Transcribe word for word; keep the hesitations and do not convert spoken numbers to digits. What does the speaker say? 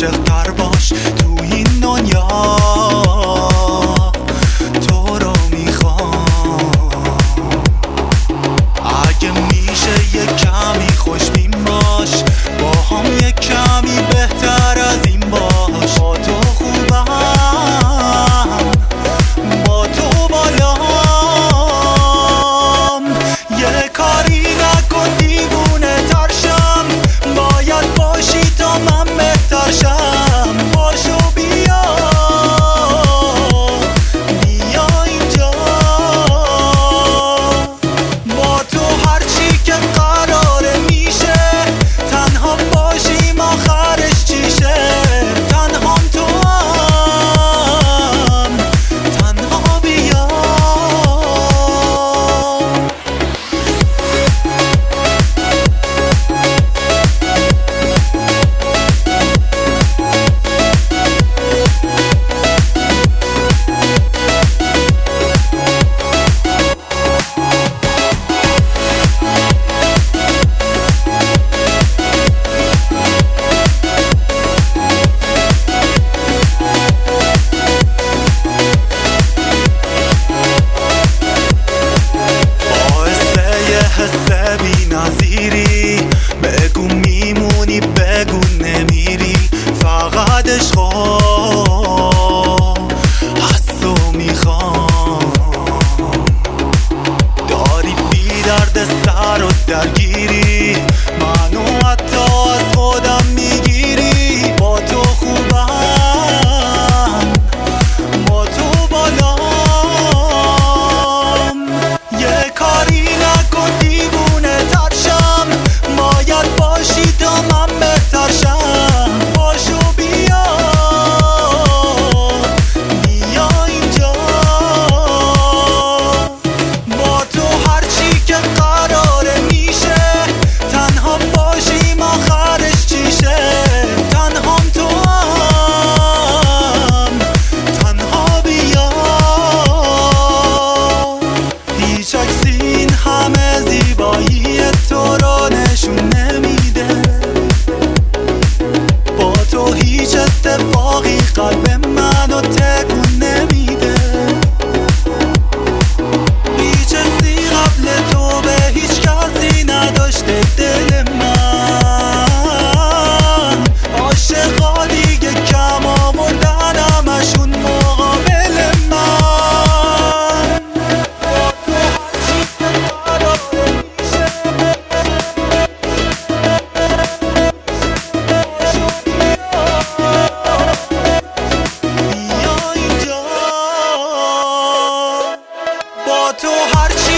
عاشق تر باش تو این دنیا، تو رو میخوام. اگه میشه یک کمی خوشبین باش، با هم یک کمی بهتر از این باش. با تو خوبم، با تو بالام. یه کاری نکن دیوونه ترشم، باید باشی تا من بهتر شم. باشو بیا بیا اینجا، با تو هرچی که قراره میشه. تنها باشیم آخرش چیشه، تنهام تو هم، تنها بیا. حس بی نظیری، بگو میمونی بگو نمیری. فقط عشقا از تو میخوام. داری بی درد سر و درگیری، منو حتی از خودم میگیری. با تو خوبم، با تو بالام. یه کاری نکن دیوونه ترشم، باید باشی تا من بهتر شم. باشو بیا بیا اینجا، با تو هرچی که قراره میشه. تنها باشیم آخرش چیشه، تنهام تو هم، تنها بیا. هیچ عکسی این همه زیبایی تو رو نشون نمیده. با تو هیچ اتفاقی قلب منو تکون نمیده. هیچ حسی قبل تو به هیچ کسی نداشته دل من. عاشقا دیگه کم آوردن همشون مقابل من. با تو هرچی